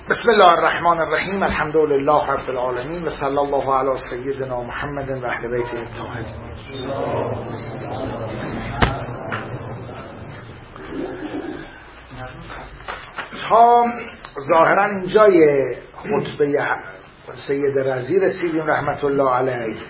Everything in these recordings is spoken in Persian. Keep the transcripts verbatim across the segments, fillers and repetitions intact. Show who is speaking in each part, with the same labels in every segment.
Speaker 1: بسم الله الرحمن الرحیم. الحمد لله رب العالمین و صلی الله علی سیدنا محمد و اهل بیته الطاهرین. تا ظاهرا اینجای خطبه سید رضی رسیدیم رحمت الله علیه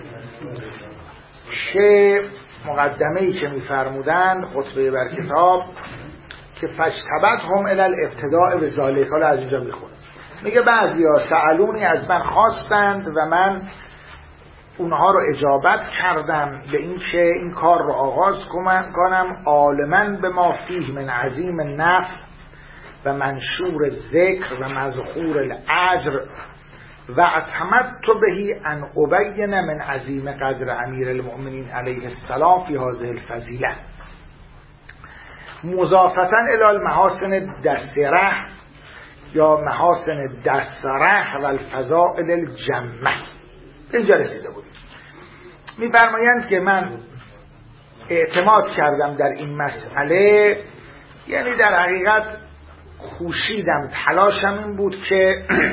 Speaker 1: که مقدمه‌ای که می‌فرمودند خطبه بر کتاب که فاجتبتهم الی الابتداء بذالک. حالا از اینجا میخونم. میگه بعضیا سألونی از من خواستند و من اونها رو اجابت کردم به این که این کار رو آغاز کنم عالماً به ما فیه من عظیم نفع و منشور ذکر و مذخور الاجر و اعتمدت بهی ان ابین من عظیم قدر امیر المؤمنین علیه السلام فی هذه الفضیله مضافتا الی المحاسن دستره یا محاسن دستره و الفضائل الجمه. اینجا رسیده بودیم. می‌فرمایند که من اعتماد کردم در این مسئله، یعنی در حقیقت کوشیدم، تلاشم این بود که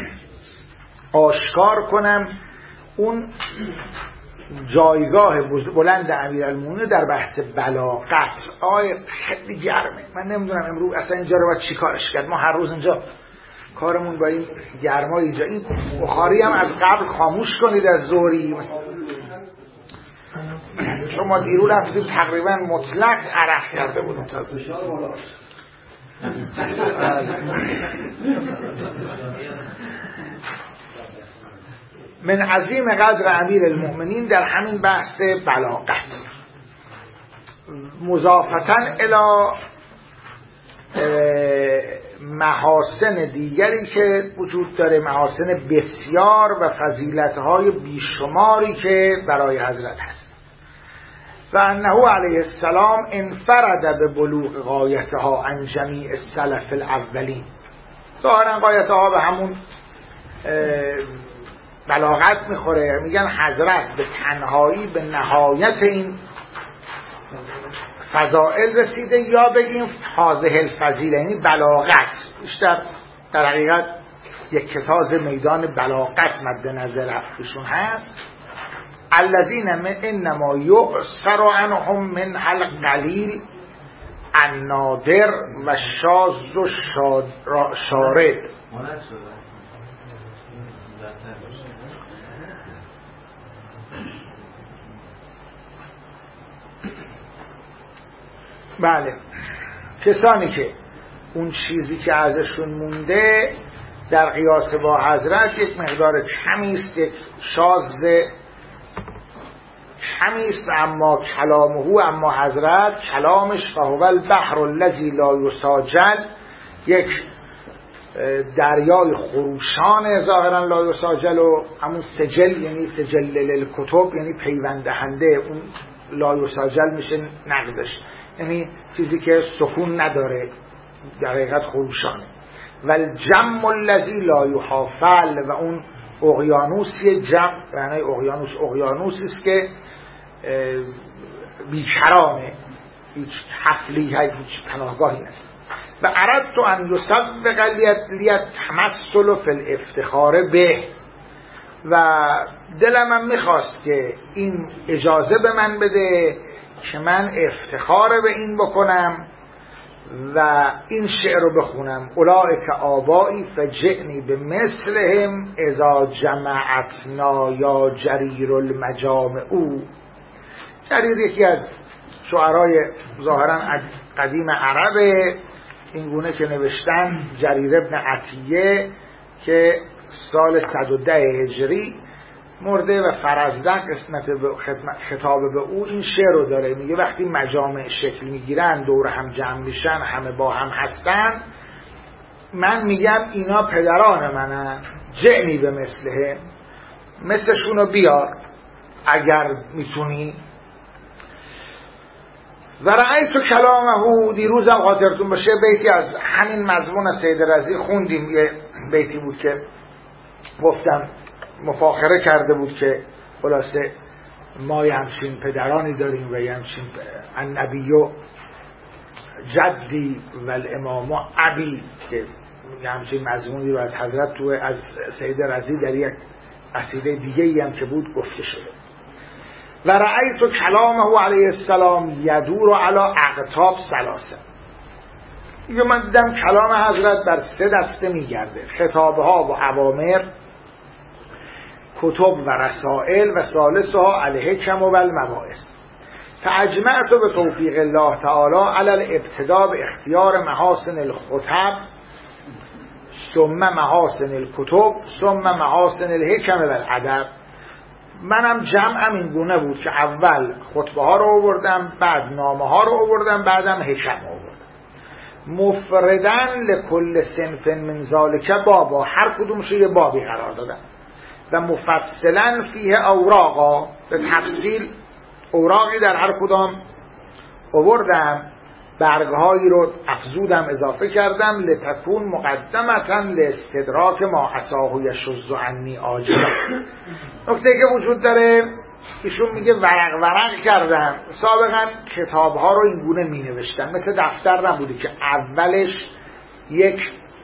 Speaker 1: آشکار کنم اون جایگاه بلند امیرالمومنین در بحث بلاغت. آی خیلی گرمه، من نمیدونم امروز اصلا اینجا رو باید چی کارش کرد. ما هر روز اینجا کارمون با این گرمای اینجا. این بخاری هم از قبل خاموش کنید از ظهری. شما دیرو رفتیم تقریبا مطلق عرق کرده بودیم تازه. من عظیم قدر امیر المؤمنین در همین بحث بلاغت مضافتا الی محاسن دیگری که وجود داره، محاسن بسیار و فضیلت‌های بیشماری که برای حضرت هست. و انه علیه السلام انفرد به بلوغ غایتها عن جمیع السلف الاولین. ظاهرا غایتها به همون بلاغت میخوره. میگن حضرت به تنهایی به نهایت این فضائل رسیده، یا بگیم هذه الفضیله، یعنی بلاغت. بیشتر در حقیقت یک کتاز میدان بلاغت مد نظر ایشون هست. الذین انما یؤثر عنهم من القلیل النادر و شاذ و شارد. بله، کسانی که اون چیزی که ازشون مونده در قیاس با حضرت یک مقدار کمیست، یک شاذ کمیست، اما کلامه، اما حضرت کلامش فهو البحر الذی لا یساجل، یک دریای خروشان ظاهرا لا یساجل، و همون سجل یعنی سجل للکتب یعنی پیوند دهنده، اون لا یساجل میشه نقضش، یعنی چیزی که سکون نداره، در حقیقت خروشانه. و الجم الذی لا یحافل، و اون اقیانوسی جم، یعنی اقیانوس اقیانوسی است که بیکرانه، هیچ حفلی هیچ پناهگاهی نیست. و اردت ان یسبق لیت تمثل فی الافتخار به، و دلم هم میخواست که این اجازه به من بده که من افتخار به این بکنم و این شعر رو بخونم. اولئک آبایی فجئنی بمثلهم اذا جمعتنا یا جریر المجامع. جریر یکی از شعرای ظاهرا قدیم عربه، این گونه که نوشتن جریر ابن عطیه که سال صد و ده هجری مرده و فرزدق قسمت به خطاب به او این شعر رو داره. میگه وقتی مجامع شکل میگیرن، دور هم جمع میشن، همه با هم هستن، من میگم اینا پدران منن، جعنی به مثله، مثلشونو بیار اگر میتونی. و رأیت کلامه، دیروزم خاطرتون باشه بیتی از همین مضمون از سید رضی خوندیم. یه بیتی بود که گفتم مفاخره کرده بود که خلاصه ما یه همچین پدرانی داریم و یه همچین النبی جدی و الامام ابی، که همچین مضمونی رو از حضرت تو از سید رضی در یک قصیده دیگه ای هم که بود گفته شده. و رأیت کلامه علیه السلام یدور علی اقطاب ثلاثه. میگه من دیدم کلام حضرت بر سه دسته میگرده: خطابها و اوامر، کتب و رسائل، و ثالثها الحکم و المواعظ. فاجمعت به توفیق الله تعالی علی الابتداء به اختیار محاسن الخطب ثم محاسن الکتب ثم محاسن الحکم و الادب. منم جمعم این گونه بود که اول خطبه ها رو آوردم، بعد نامه ها رو آوردم، بعدم حکم آوردم. مفردن لکل صنف من ذالک بابا، هر کدومش یه بابی قرار دادم. و مفصلا فیه اوراقا، به تفصیل اوراقی در هر کدام آوردم، برگهایی رو افزودم، اضافه کردم. لتکون مقدمتا لاستدراک ما عصاه یشذ عنی عاجلا. نکته که وجود داره، ایشون میگه ورق ورق کردم. سابقا کتابها رو این گونه می نوشتم، مثل دفتر نبوده که اولش یک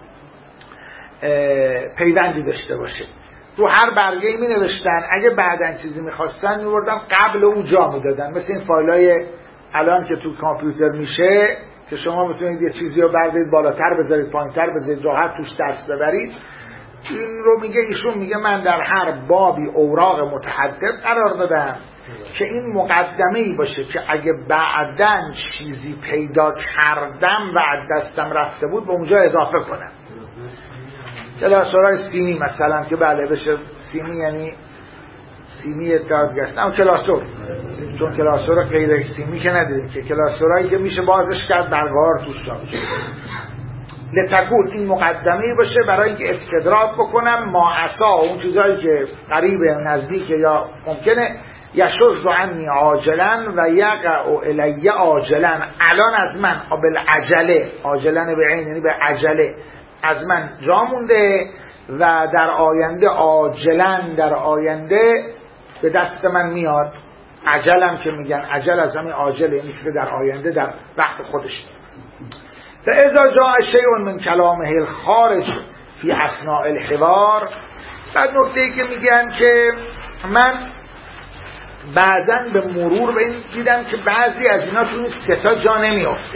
Speaker 1: پیوندی داشته باشه. رو هر برگه‌ای می نوشتن، اگه بعدن چیزی میخواستن میوردن قبل او جا میدادن، مثل این فایلای الان که تو کامپیوتر میشه که شما میتونید یه چیزی رو بردارید بالاتر بذارید، پایینتر بذارید، راحت توش دست ببرید. این رو میگه ایشون میگه من در هر بابی اوراق متعدد قرار دادم که این مقدمه‌ای باشه که اگه بعدن چیزی پیدا کردم و از دستم رفته بود به اونجا اضافه کنم. کلاسورای سیمی مثلا که بله بشه سیمی، یعنی سیمی دادگست، اما کلاسور، چون کلاسور غیر سیمی که ندیدیم که کلاسورایی که میشه بازش کرد برگار توش جا میشه. لتکون این مقدمه‌ای باشه برای اینکه استدراک بکنم ما عصا، اون چیزایی که قریبه نزدیکه یا ممکنه یشذ عنی عاجلا و یقع الی عاجلا، الان از من بالعجله، عاجلا به عین یعنی به عجله از من جا مونده و در آینده عاجلا در آینده به دست من میاد. عجلم که میگن عجل از همین عاجله، یعنی که در آینده در وقت خودش. فاذا جاء شیء من کلامه الخارج فی اثناء الحوار. بعد نکته‌ای که میگن که من بعداً به مرور به این دیدم که بعضی از اینا تو این سه تا جا نمیافته.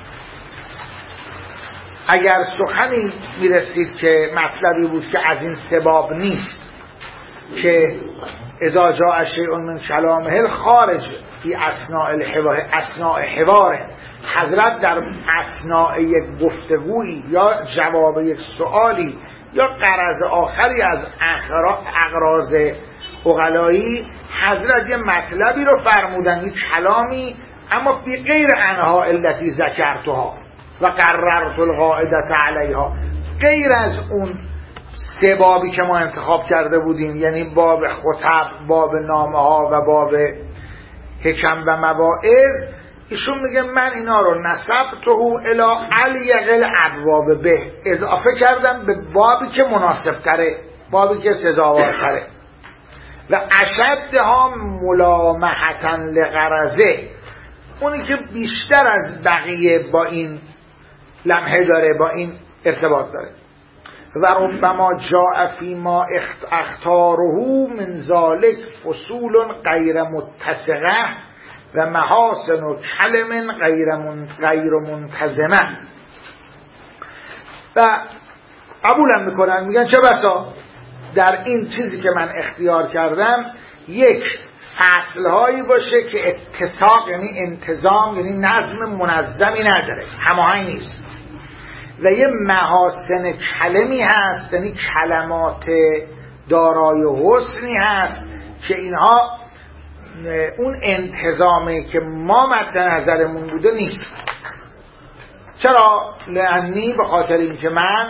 Speaker 1: اگر سخنی میرسید که مطلبی بود که از این سباب نیست که اذا جاء شیء من کلامه الخارج فی اثناء الحوار، اثناء حوار، حضرت در اثناء یک گفتگویی یا جواب یک سوالی یا غرض آخری از اغراض عقلایی، حضرت یه مطلبی رو فرمودن، یک کلامی، اما فی غیر انها التي ذکرتها و قررت القاعده علیها، غیر از اون سه بابی که ما انتخاب کرده بودیم، یعنی باب خطب، باب نامه ها و باب حکم و مواعظ. ایشون میگه من اینا رو نسبته الی الیق الابواب به، اضافه کردم به بابی که مناسب تره، بابی که سزاوارتره. و اشدها ملامحة لغرضه، اونی که بیشتر از بقیه با این لمحه داره، با این ارتباط داره. و ربما جاء فیما اختاره من ذلک فصول غیر متسقه و محاسن و کلم غیر من غیر منتظمه. و قبولم میکنن، میگن چه بسا در این چیزی که من اختیار کردم یک فصلهایی باشه که اتساق یعنی انتظام یعنی نظم منظمی نداره، هماهنگ نیست، و یه محاسن کلمی هست یعنی کلمات دارای حسنی هست که اینها اون انتظامی که ما مد نظرمون بوده نیست. چرا؟ لعنی، به خاطر اینکه من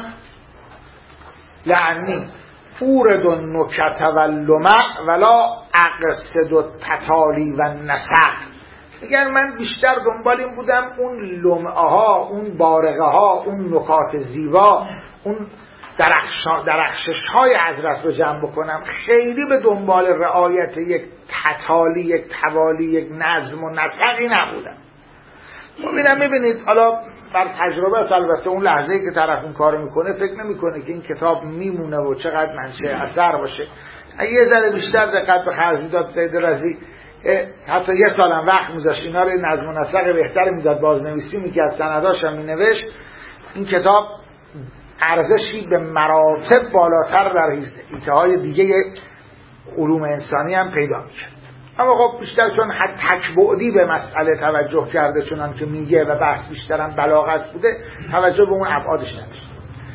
Speaker 1: لعنی اورد و نکت و لمع ولا اقصد و تتالی و نسق. میگن من بیشتر دنبال این بودم اون لمعه ها، اون بارقه ها، اون نکات زیبا، اون درخشش های حضرت رو جمع بکنم، خیلی به دنبال رعایت یک تتالی، یک توالی، یک نظم و نسقی نبودم. خب اینم میبینید، حالا بر تجربه است. البته اون لحظه‌ای که طرف اون کارو میکنه فکر نمیکنه که این کتاب میمونه و چقدر منشه اثر باشه. اگه یه ذره بیشتر دقت به خرج میداد سید رضی، حتی یه سالم وقت میذاشت اینا رو نظم و نسق بهتری میداد، بازنویسی میکرد، سنداش هم مینوشت، این کتاب ارزشی به مراتب بالاتر در حیطه‌های دیگه علوم انسانی هم پیدا میشه. اما خب بیشتر چون حد تکبعدی به مسئله توجه کرده، چونان که میگه و بحث بیشترم بلاغت بوده، توجه به اون ابعادش نداشت.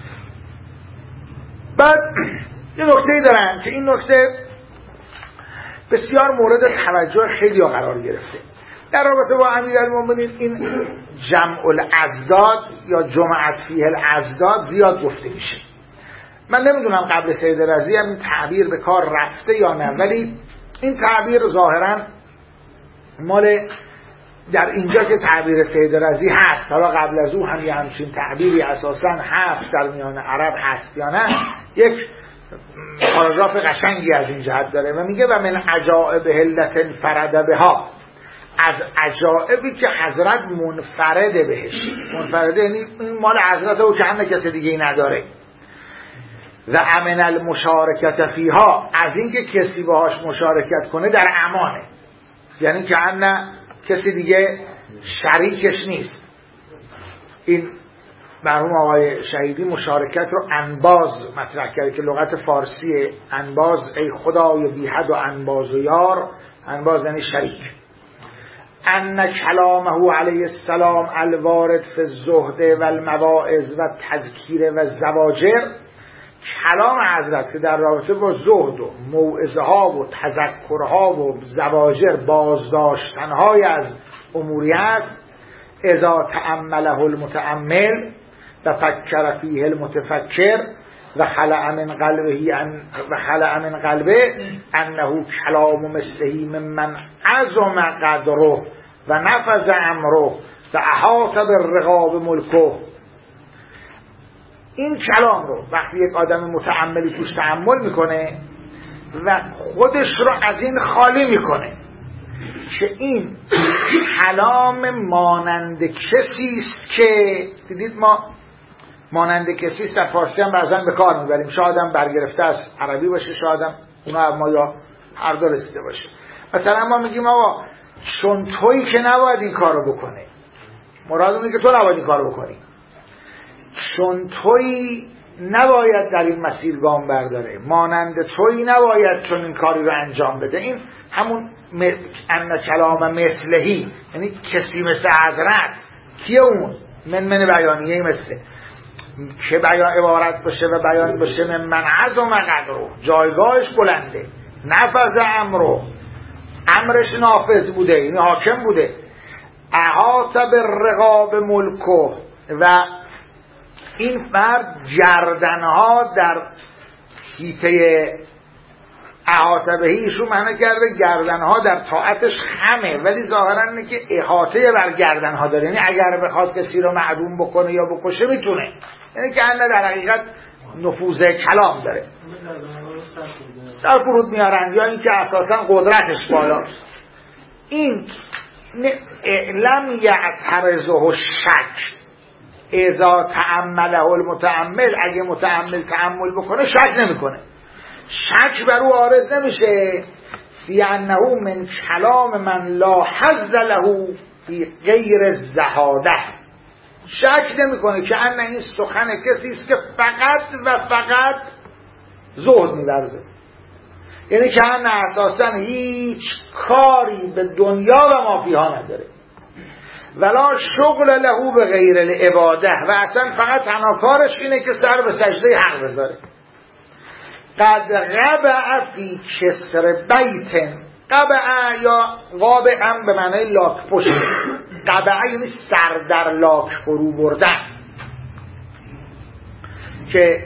Speaker 1: بعد یه نکته‌ای دارن که این نکته بسیار مورد توجه خیلی ها قرار گرفته در رابطه با امیرالمومنین. این جمع الازداد یا جمعت فیه الازداد زیاد گفته میشه. من نمیدونم قبل سید رضی هم این تعبیر به کار رفته یا نه، ولی این تعبیر ظاهرا مال در اینجا که تعبیر سید رضی هست، حالا قبل از او هم یه همچین تعبیری اساسا هست در میان عرب هست یا نه، یک پاراگراف قشنگی از این جهت داره و میگه و من عجائب هلت فرد بها، از عجائبی که حضرت منفرد بهش. منفرده یعنی این مال حضرت و که همه کسی دیگه ای نداره. و امن المشارکت فیها، از اینکه کسی باهاش مشارکت کنه در امانه، یعنی که نه کسی دیگه شریکش نیست. این مرحوم آقای شهیدی مشارکت رو انباز مطرح کرده که لغت فارسیه. انباز ای خدای بی حد و انباز و یار، انباز یعنی شریک. ان کلامه علیه السلام الوارد فی الزهد و المواعظ و تذکیر و زواجر، کلام حضرت که در رابطه با زهد و موعظه ها و تذکرها و زواجر بازداشتنهای از اموری است، اذا تأمله المتأمل و فکر فیه المتفکر و خلع من قلبه ان و خلع من قلبه انه کلام مثلهی ممن عظم قدره و نفذ امره و احاط بالرقاب ملکه. این کلام رو وقتی یک آدم متأملی توش تأمل میکنه و خودش رو از این خالی میکنه که این کلام مانند کسی است که دیدید ما مانند کسی است در فارسی هم بعضا به کار میبریم، شاید هم برگرفته از عربی باشه، شاید هم اونا ما یا هر دو رسیده باشه. مثلا ما میگیم آقا چون تویی که نباید این کارو بکنه، مراد اونه که تو نباید این کارو بکنی، چون تویی نباید در این مسیر گام برداره، مانند تویی نباید چون این کاری رو انجام بده. این همون ان کلام مثلهی، یعنی کسی مثل حضرت. کیه اون؟ من من بیانیه مثل که بیان عبارت باشه و بیان باشه من من عظم قدره، جایگاهش بلنده، نفذ امرو، امرش نافذ بوده، یعنی حاکم بوده، احاط بالرقاب ملکه، و این فرد گردنها در حیطه احاطه بهی ایشون معنی کرده گردنها در طاعتش خمه، ولی ظاهرا اینه که احاطه بر گردنها داره، یعنی اگر بخواد کسی رو معدوم بکنه یا بکشه میتونه، یعنی که انه در حقیقت نفوذ کلام داره، سر فرود میارن، یا اینکه اساسا قدرتش بالاست. این لم یعترضه شک اذا تأمله المتأمل، اگه متأمل تأمل بکنه شک نمیکنه، شک بر او عارض نمیشه فی انه من کلام من لا حظ له فی غیر الزهاده، شک نمیکنه که ان این سخن کسی است که فقط و فقط زهد می‌ورزه، یعنی که ان اساسا هیچ کاری به دنیا و ما فیها نداره، ولا شغل له به غیر العباده، و اصلا فقط تنها کارش اینه که سر به سجده حق بذاره. قد غبع فی کسر بیت، غبع یا غابع هم به معنی لاک پشت، غبع یعنی سر در لاک فرو بردن، که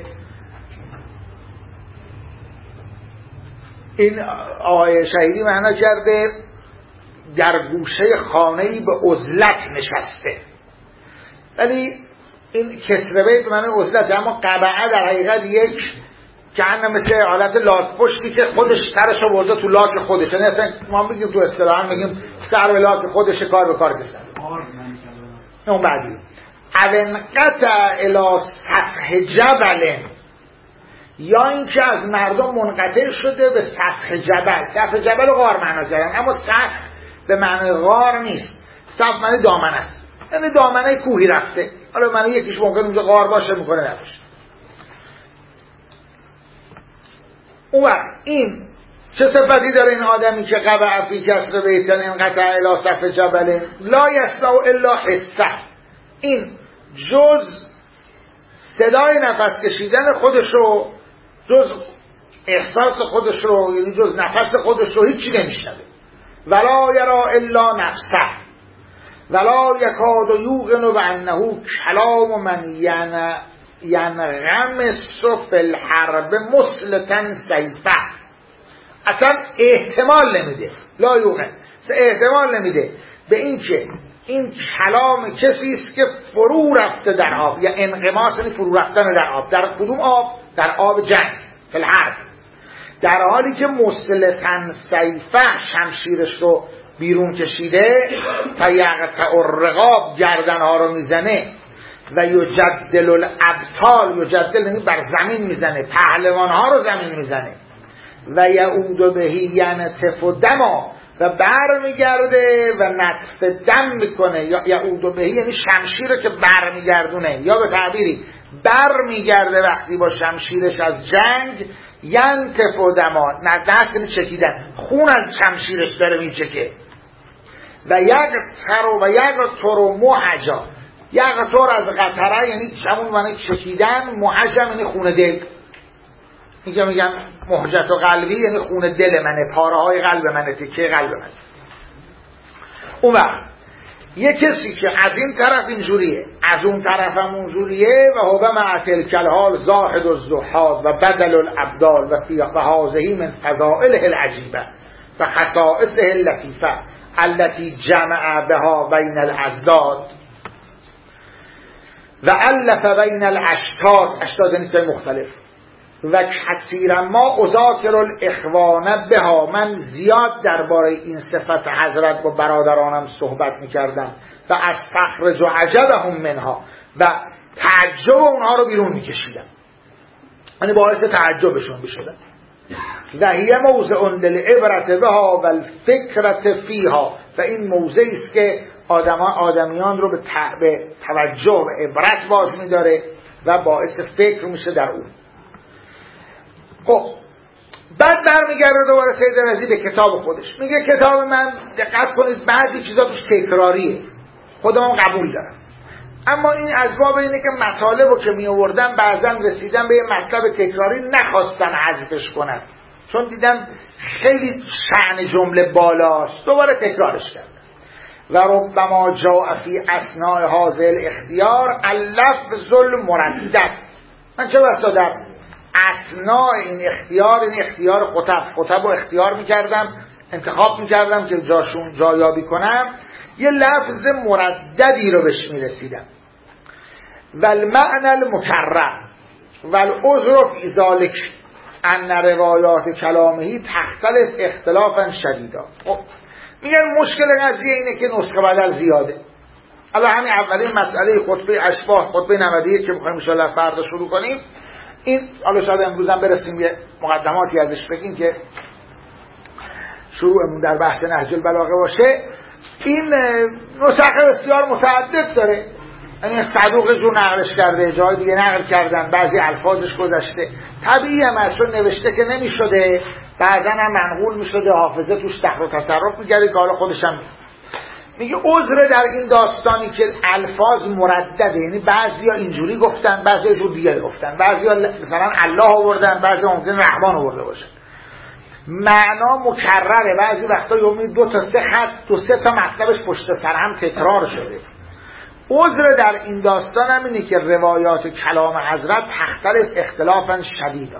Speaker 1: این آقای شهیدی معنی کرده در گوشه خانه‌ای به عزلت نشسته، ولی این کسر بیت به معنی عزلت، اما غبع در حقیقت یک که انه مثل حالت لاک پشتی که خودش سرش رو برده تو لاک خودش، یعنی اصلا ما میگیم تو اصطلاحاً میگیم سر به لاک خودش، کار به کار کسن. اون بعدی او انقطع الی سطح جبل، یا اینکه از مردم منقطع شده به سطح جبل. سطح جبل غار معنا کردن، اما سطح به معنی غار نیست، سطح معنی دامن است، یعنی دامنه کوهی رفته. حالا معنی یکیش ممکن اونجا غار باشه، میکنه نباشه. اون وقت این چه صفتی داره این آدمی که قبع فی کسر بیتن انقطع الی سطح جبل لا یسمع الا حسه، این جز صدای نفس کشیدن خودش رو، جز احساس خودش رو، یعنی جز نفس خودش رو هیچی نمیشنوه. ولا یرا الا نفسه ولا یکاد یوقن بانه کلام من ینغمس فی الحرب مسلطا سیفه. اصلا احتمال نمیده، لا یوقن احتمال نمیده به این که این کلام کسی است که فرو رفته در آب، یا انغماس یعنی فرو رفتن در آب. در کدوم آب؟ در آب جنگ، فی الحرب، در حالی که مسلطا سیفه شمشیرش رو بیرون کشیده، تا یقطع الرقاب گردنها رو میزنه، و یجدل الابطال، یجدل یعنی بر زمین میزنه، پهلوانها رو زمین میزنه، و یعود بهی ینتف دما، و بر میگرده و نطف دم میکنه. یا یعود بهی یعنی شمشیر رو که بر میگردونه، یا به تعبیری بر میگرده وقتی با شمشیرش از جنگ، ینتف دما، نطف یعنی چکیدن، خون از شمشیرش داره میچکه. و یقطر و یقطر محجا، یقطر از قطره یعنی همون معنی چکیدن، محجم یعنی خون دل. میگم میگم محجت و قلبی یعنی خون دل منه، پاره های قلب منه، تکه قلب منه. اون وقت یه کسی که از این طرف اینجوریه، از اون طرف هم اونجوریه، و هو مع تلک الحال زاهد الزهاد و بدل الابدال و فی و هذه من فضائله العجیبه و خصائصه اللطیفه التي جمع بها بین الازداد و الف بین الاشتاد، اشتاد یعنی چیز مختلف. و کثیر ما اذاکر الاخوان بها، من زیاد درباره این صفت حضرت با برادرانم صحبت میکردم، و از فخرج و عجبهم منها، و تعجب اونها رو بیرون میکشیدم، یعنی باعث تعجبشون بشدم. و هی موضع للعبرت بها و الفکرت فیها، و این موضعی است که آدمان آدمیان رو به توجه و عبرت باز میداره و باعث فکر میشه در اون. خب بعد برمیگرده دوباره سید رضی به کتاب خودش، میگه کتاب من دقت کنید بعضی چیزا توش تکراریه، خودم قبول دارم، اما این اسباب اینه که مطالبو که می آوردم بعضا رسیدم به یه مطلب تکراری، نخواستم حذفش کنم چون دیدم خیلی شأن جمله بالاست، دوباره تکرارش کردم. و ربما جاء فی اثناء هذا الاختیار اللفظ المردد، من چه بس دادم اثناء این اختیار، این اختیار خطب خطب رو اختیار میکردم، انتخاب میکردم که جاشون جایابی کنم، یه لفظ مرددی رو بهش میرسیدم. والمعنى المکرر والعذر فی ذلک ان روایات کلامهی تختلف اختلافا شدیدا. خب میگن مشکل قضیه اینه که نسخه بدل زیاده. الان همین اولین مسئله خطبه اشباح، خطبه نود و یک که میخوایم ان شاء الله فردا شروع کنیم، این حالا شاید امروز هم برسیم یه مقدماتی ازش بگیم که شروعمون در بحث نهج البلاغه باشه. این نسخه بسیار متعدد داره، یعنی صدوق جور نقلش کرده، جای دیگه نقل کردن، بعضی الفاظش گذشته، طبیعی هم از چون نوشته که نمی شده، بعضا هم منقول می شده، حافظه توش تخر و تصرف می گرده که حالا خودش هم میگه عذر در این داستانی که الفاظ مردده، یعنی بعضی ها اینجوری گفتن، بعضی ها جور دیگه گفتن، بعضی ها مثلا الله آوردن، بعضی ها ممکن رحمان آورده باشه، معنا مکرره، بعضی وقتا یومی دو تا سه خط دو سه تا مطلبش پشت سر هم تکرار شده. عذر در این داستان هم اینه که روایات کلام حضرت تختلف اختلافا شدیدا.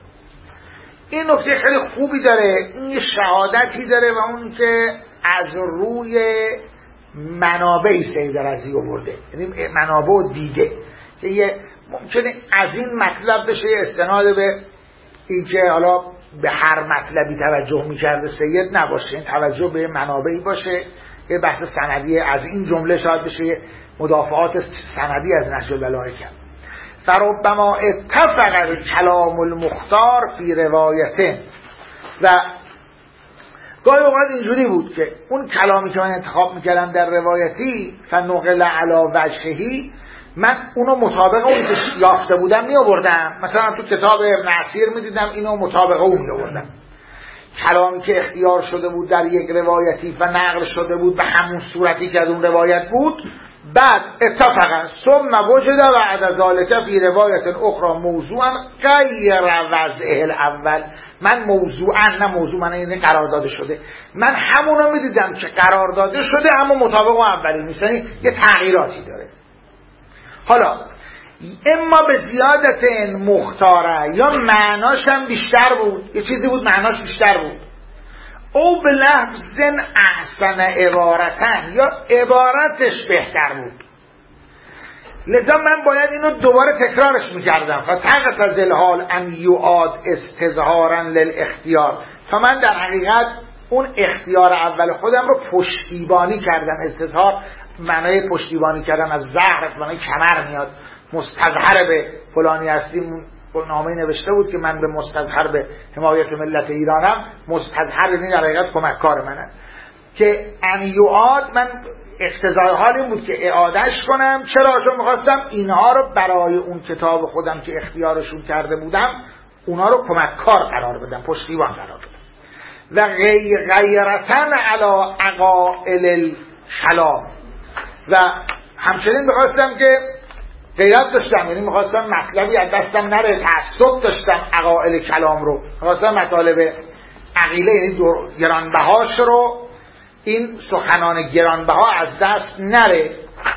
Speaker 1: این نکته خیلی خوبی داره، این یه شهادتی داره و اون که از روی منابع سید رضی آورده، یعنی منابع دیده که یه ممکنه از این مطلب بشه استناد به این که حالا به هر مطلبی توجه میکرده سید نباشه، این توجه به منابعی باشه، یه بحث سندی از این جمله شاید بشه مدافعات سندی از نهج البلاغه کرد. فربما اتفق کلام المختار فی روایته، و گاهی اوقات اینجوری بود که اون کلامی که من انتخاب میکردم در روایتی فنقل علی وجهی، من اونو مطابق اون که یافته بودم می آوردم. مثلا تو کتاب ابن عسیر میدیدم اینو مطابق اون می آوردم. کلامی که اختیار شده بود در یک روایتی و نقل شده بود به همون صورتی که از اون روایت بود، بعد اتفاقا ثم وجد بعد ذلك فی روایت اخرى موضوعا غیر وضعه الاول، من موضوعا، نه موضوع من این قرار داده شده، من همونو میدیدم که قرار داده شده اما مطابق اون اولی نیست، یعنی یه تغییراتی داره. حالا اما به زیادت مختاره، یا معناش هم بیشتر بود، یه چیزی بود معناش بیشتر بود، او به لفظ احسن عبارتن، یا عبارتش بهتر بود، لذا من باید اینو دوباره تکرارش میکردم. فتقت الحال ان یعاد استظهارا للاختیار، تا من در حقیقت اون اختیار اول خودم رو پشتیبانی کردم. استظهار معنای پشتیبانی کردن از زهر، معنای کمر میاد. مستظهر به فلانی هستیم، نامه نوشته بود که من به مستظهر به حمایت ملت ایرانم، مستظهر یعنی در حقیقت کمککار منم، که ان یعاد، من اقتضای حال این بود که اعادهش کنم. چرا؟ چون میخواستم اینها رو برای اون کتاب خودم که اختیارشون کرده بودم اونها رو کمککار قرار بدم، پشتیبان قرار بدم. و غیرتن علی عقائل الکلام، و همچنین میخواستم که غیرت داشتم، یعنی میخواستم مطلبی از دستم نره، تعصب داشتم عقائل کلام رو، میخواستم مطالب عقیله یعنی گرانبهاش رو، این سخنان گرانبها از دست نره.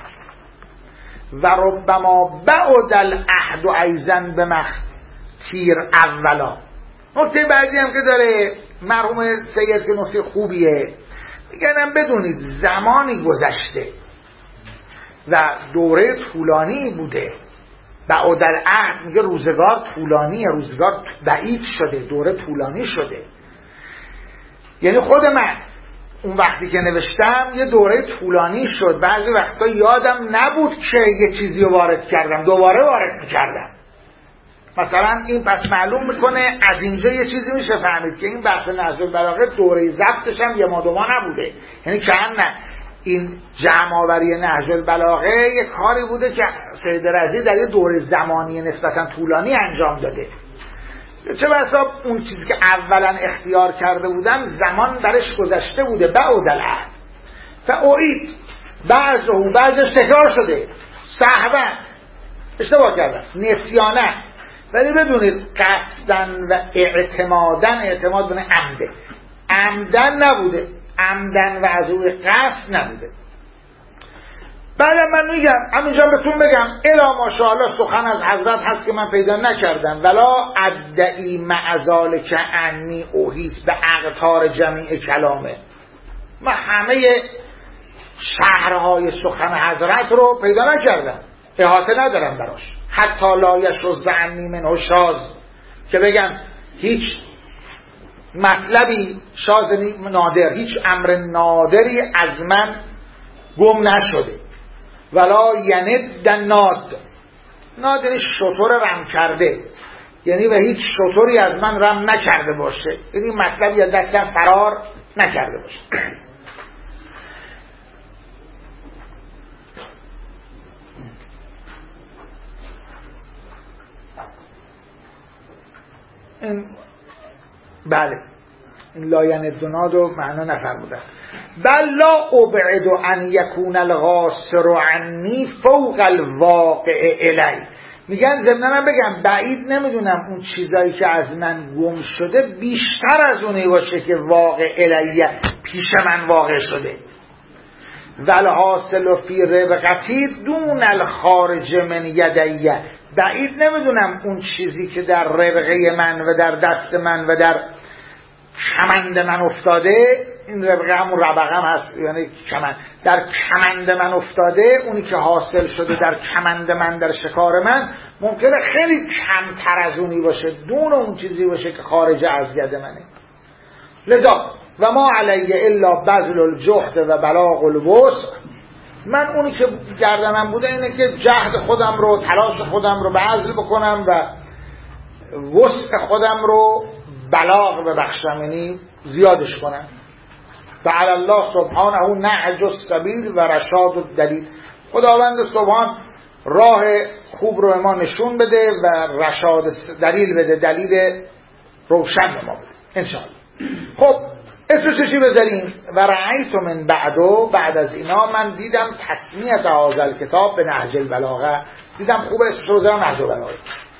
Speaker 1: و ربما بعد العهد ایضا بمختیر اولا. نکته بعدی هم که داره مرحوم سید که نکته خوبیه، میگنم بدونید زمانی گذشته و دوره طولانی بوده. بعد العهد میگه روزگار طولانیه، روزگار بعید شده، دوره طولانی شده. یعنی خود من اون وقتی که نوشتم یه دوره طولانی شد، بعضی وقتا یادم نبود که یه چیزی رو وارد کردم، دوباره وارد میکردم. مثلا این پس معلوم میکنه از اینجا یه چیزی میشه فهمید که این بحث نهج البلاغه دوره ضبطش هم یه ما دو ما نبوده، یعنی که نه این جمع آوری نهج البلاغه یه کاری بوده که سید رضی در یه دوره زمانی نسبتا طولانی انجام داده. چه بسا اون چیزی که اولا اختیار کرده بودم زمان درش گذشته بوده. بعد العهد فاعید بعض و بعضش تکرار شده، سهوا اشتباه کردم، نسیانه، ولی بدونید قصدن و اعتمادن، اعتماد بونه عمده، عمدن نبوده، عمدن و از روی قصد نبوده. بعدم من میگم همینجا بهتون بگم الا ماشاءالله سخن از حضرت هست که من پیدا نکردم، ولا ادعی مع ذلک انی اوحیت به اقطار جمیع کلامه، من همه شهرهای سخن حضرت رو پیدا نکردم، احاطه ندارم براش. حتی لا یشذ عنی منه شاذ، که بگم هیچ مطلبی شاذ نادر، هیچ امر نادری از من گم نشده. ولا یند ناد، ناد یعنی شطور رم کرده، یعنی و هیچ شطوری از من رم نکرده باشه، یعنی مطلبی از دستم فرار نکرده باشه. این بله این لاین دوناد و معنا نفرمودن. بل لا ابعد ان یکون الغاصر عنی فوق الواقع الی، میگن ضمن من بگم بعید نمیدونم اون چیزایی که از من گم شده بیشتر از اونی باشه که واقع الیه پیش من واقع شده. والحاصل فی ربقتی دون الخارج من یدیه، بعید نمیدونم اون چیزی که در ربقه من و در دست من و در کمند من افتاده، این ربقه همون ربقه هم هست یعنی کمند، در کمند من افتاده، اونی که حاصل شده در کمند من، در شکار من، ممکنه خیلی کمتر از اونی باشه، دون اون چیزی باشه که خارج از ید منه. لذا و ما علیه الا بذل الجهد و بلاغ الوسع، من اونی که گردنم بوده اینه که جهد خودم رو، تلاش خودم رو بذل بکنم و وسع خودم رو بلاغ ببخشم، یعنی زیادش کنم. و علی الله سبحانه نهج السبیل و رشاد الدلیل. خداوند سبحان راه خوب رو ما نشون بده و رشاد دلیل بده، دلیل روشن به ما بده انشاءالله. خب اسمش چی بذاریم؟ و رأیت من بعدو، بعد از اینا من دیدم تسمیت هذا کتاب به نهج البلاغه، دیدم خوبه اسمش رو بذارم نهج البلاغه.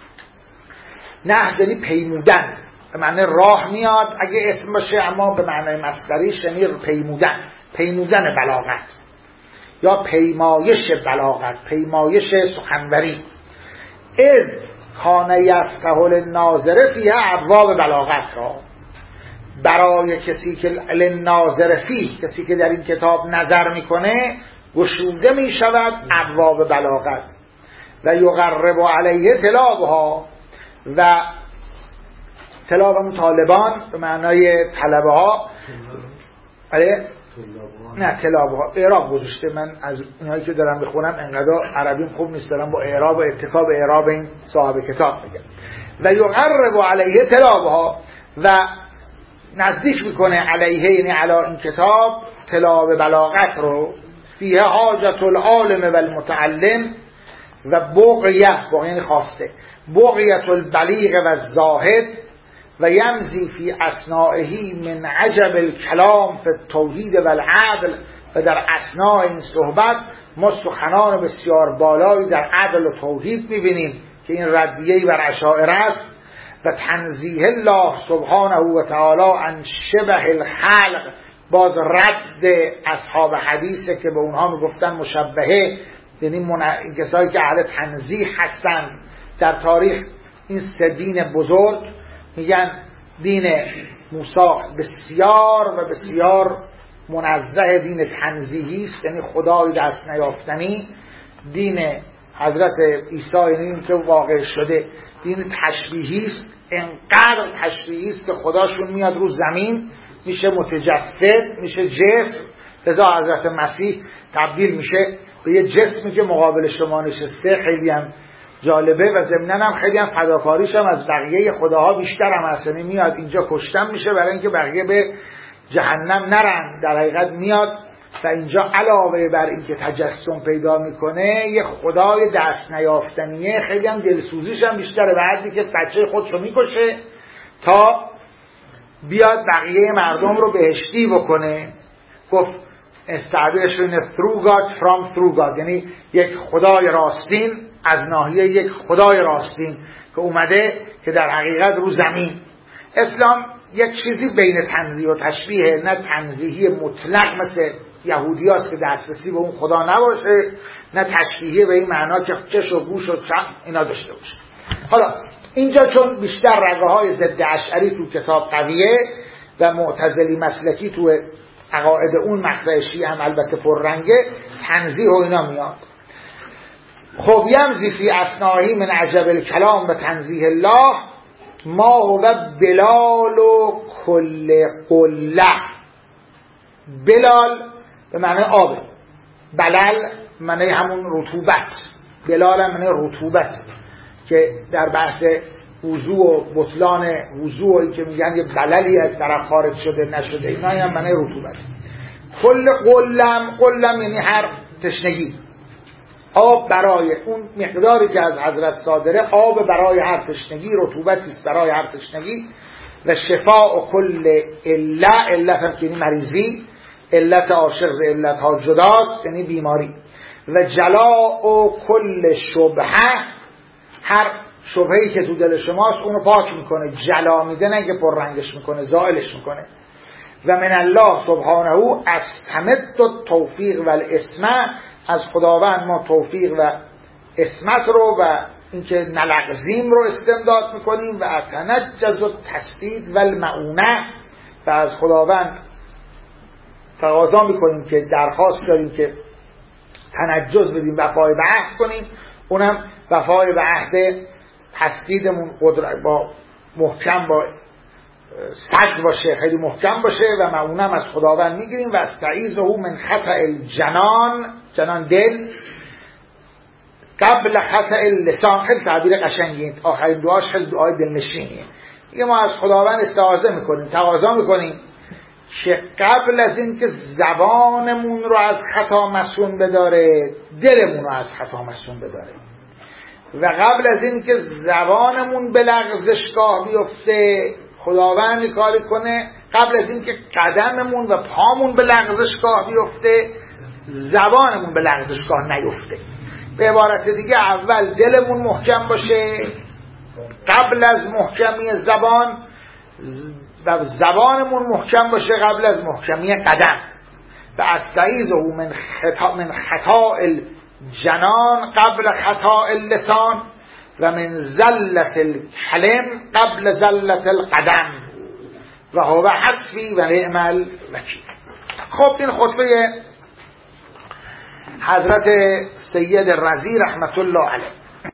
Speaker 1: نهج یعنی پیمودن، به معنی راه میاد اگه اسم باشه، اما به معنی مصدریش یعنی پیمودن، پیمودن بلاغت یا پیمایش بلاغت، پیمایش سخنوری. اذ کان یفتح للناظر فیها ابواب بلاغت را، برای کسی که للناظر فیه، کسی که در این کتاب نظر میکنه، گشوده میشود ابواب بلاغت. و یقرب علیه طلابها، و طلاب هم طالبان به معنای طلبه ها، آره نه طلاب ها اعراب گذاشته، من از اینایی که دارم بخونم انقدر عربیم خوب نیست، دارم با اعراب و اتکاب اعراب این صاحب کتاب میگم. و یقرب علیه طلابها، و نزدیک میکنه علیه یعنی علی این کتاب، طلاب بلاغت رو. فیه حاجت العالم و المتعلم و بغیه، بغیه یعنی خواسته، بغیت البلیغ و الزاهد و یمزی فی اثنائه من عجب الکلام فی التوحید و العدل. و در اثناء این صحبت ما سخنان بسیار بالایی در عدل و توحید میبینیم که این ردیه‌ای بر اشاعره است. و تنزیه الله سبحانه و تعالی عن شبه الخلق، باز رد اصحاب حدیثه که به اونها میگفتن مشبهه، یعنی من... کسایی که اهل تنزیه هستن در تاریخ. این سه دین بزرگ میگن دین موسی بسیار و بسیار منزه دین تنزیهی است، یعنی خدای دست نیافتنی. دین حضرت عیسی یعنی که واقع شده دین تشبیهی است، انقدر تشبیهی است که خداشون میاد رو زمین میشه متجسد، میشه جسم. لذا حضرت مسیح تبدیل میشه به یه جسمی که مقابل شما نشسته. خیلی هم جالبه و ضمناً هم خیلی هم فداکاریش هم از بقیه خداها بیشتر هم هست، یعنی میاد اینجا کشتن میشه برای اینکه بقیه به جهنم نرن. در حقیقت میاد و اینجا علاوه بر اینکه تجسم پیدا میکنه یه خدای دست نیافتنیه، خیلی هم دلسوزیش هم بیشتره، بعدی که بچه خودشو میکشه تا بیاد بقیه مردم رو بهشتی بکنه. گفت استعبیرش رو اینه through God from through God، یعنی یک خدای راستین از ناحیه یک خدای راستین که اومده که در حقیقت رو زمین. اسلام یک چیزی بین تنزیه و تشبیه، نه تنزیهی مطلق مثل یهودی هاست که دسترسی به اون خدا نباشه، نه تشبیهی به این معنا که چش و گوش و چشم اینا داشته باشه. حالا اینجا چون بیشتر رگه های ضد اشعری تو کتاب قویه و معتزلی مسلکی تو عقاید اون مقطع شیعه هم البته پررنگه، تنزیه و اینا میاد. خب یمزی فی اثنائی من عجب الکلام و تنزیه الله ما هو بلال و کل قله. بلال به معنی آب، بلل معنی همون رطوبت، بلال هم معنی رطوبت که در بحث وضو و بطلان وضوعی که میگن یه بللی از طرف خارج شده نشده، اینا هم معنی رطوبت. کل قلم، قلم یعنی هر تشنگی، آب برای اون مقداری که از حضرت صادره، آب برای هر تشنگی، رطوبتی است برای هر تشنگی. و شفاء و کل علت، علت هم که یعنی مریضی، علت عاشق ز علت ها جداست یعنی بیماری. و جلاء و کل شبهه، هر شبهه‌ای که تو دل شماست اونو پاک میکنه، جلا میده نه که پر رنگش میکنه، زائلش میکنه. و من الله سبحانه استمد التوفیق و الاسمه، از خداوند ما توفیق و اسمت رو و اینکه نلغزیم رو استمداد میکنیم. و اتنجز التسدید و المعونه، و از خداوند تقاضا میکنیم که درخواست داریم که تنجز بدیم، وفای به عهد کنیم. اونم وفای به عهد تسدیدمون قدرت با محکم با صد باشه، خیلی محکم باشه و ما اونم از خداوند میگیریم. و استعیذه من خطأ الجنان، جنان دل، قبل خطأ اللسان. خیلی تعبیر قشنگی، آخرین دعاش خیلی دعای دلنشینیه. دیگه ما از خداوند استعاذه میکنیم، تقاضا میکنیم که قبل از این که زبانمون رو از خطا مسون بداره، دلمون رو از خطا مسون بداره. و قبل از این که زبانمون به لغزشگاه بیفته، خداوند کاری کنه قبل از این که قدممون و پامون به لغزشگاه بیفته، زبانمون به لغزشگاه نیفته. به عبارت دیگه اول دلمون محکم باشه قبل از محکمی زبان، و زبانمون محکم باشه قبل از محکمی قدم. و استعیذه من خطا من خطاء الجنان قبل خطاء اللسان و من زلة الکلم قبل زلة القدم و هو حسبی و نعم الوکیل. خب این خطبه حضرت سید رضی رحمت الله علیه.